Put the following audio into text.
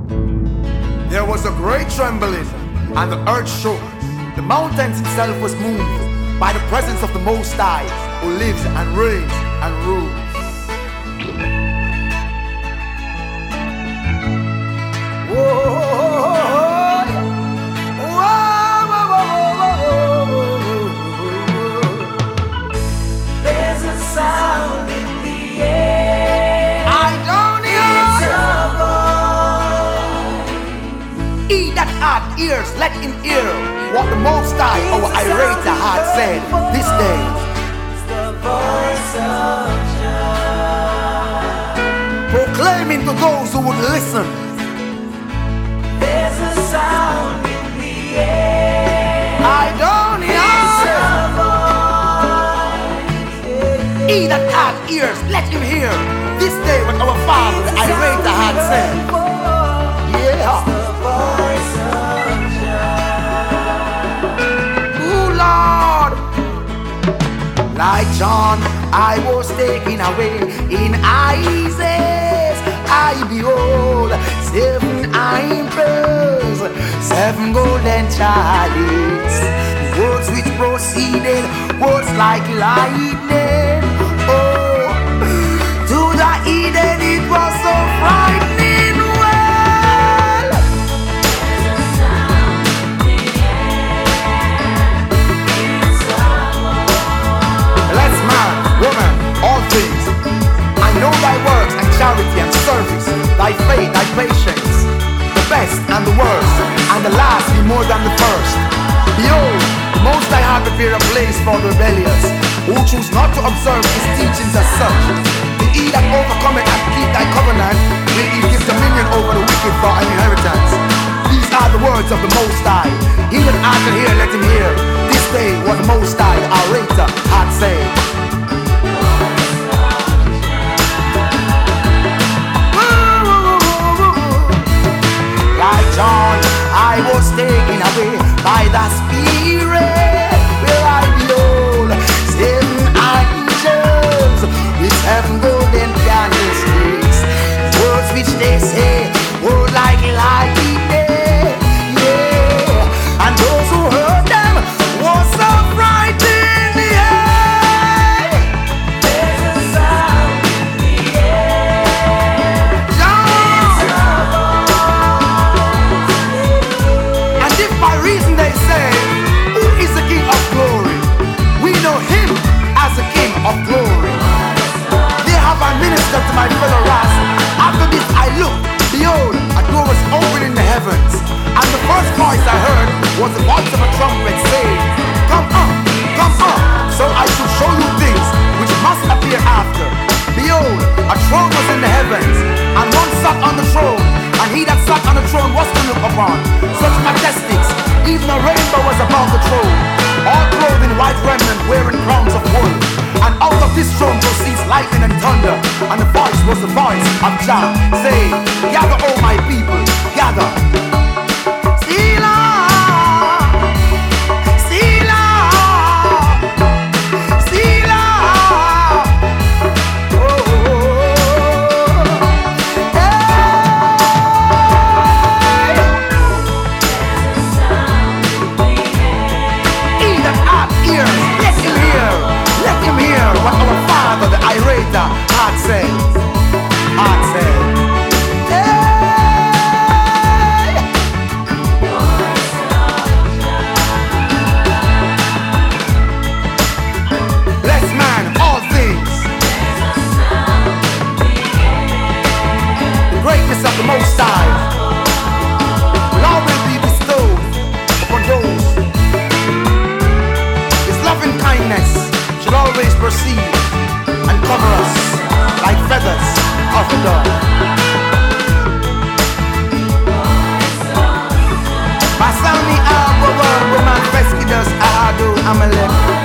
There was a great trembling, and the earth shook. The mountains itself was moved by the presence of the Most High, who lives and reigns and rules. There's a sound in the air. I don't hear. He that hath ears, let him hear what the Most High, our Irata, had said this day. It's the voice of Jah. Proclaiming to those who would listen. There's a sound in the air. I don't hear. He that hath ears, let him hear this day what our Father, the Irata, had said. Yeah. Voice of Jah. Ooh, Lord. Like John, I was taken away in Isaiah. I behold 7 angels, 7 golden chariots, words which proceeded, words like lightning. Oh, to the Eden it was so frightening. Well, let's man, woman, all things. I know thy works and charity and service, thy faith, thy patience, the best and the worst, and the last be more than the first. Behold, the Most High hath prepared a place for the rebellious, who choose not to observe his teachings as such. The he that overcometh and keep thy covenant, will he give dominion over the wicked for an inheritance. These are the words of the Most High. He that hath to hear, let him hear. This day what the Most High, our Rater, hath said. Like John, I was taken away by the Spirit, where I behold 7 angels with 7 golden candlesticks. Words which they say were like lightning, yeah. And those who heard them were so frightened, yeah. There's a sound in the air. And if by reason they say, who is the King of glory? We know him as the King of glory. They have administered to my fellow wrath. After this I looked, behold, a door was opened in the heavens. And the first voice I heard was the voice of a trumpet saying, come up, so I should show you things which must appear after. Behold, a throne was in the heavens, and one sat on the throne, and he that sat on the throne was to look upon. Such majestics, even a rainbow was above the throne, all clothed in white raiment, wearing crowns of wool. And out of this throne proceeds lightning and thunder, and the voice was the voice of Jah, saying, gather, O my people, gather. What our Father, the Irata, had said. Hey! Bless man, all things. The greatness of the Most High will always be bestowed upon those. His loving kindness should always proceed and cover us like feathers of a dove. Pasang ni Abawa, Woman Feskidas, Ado, Amalek.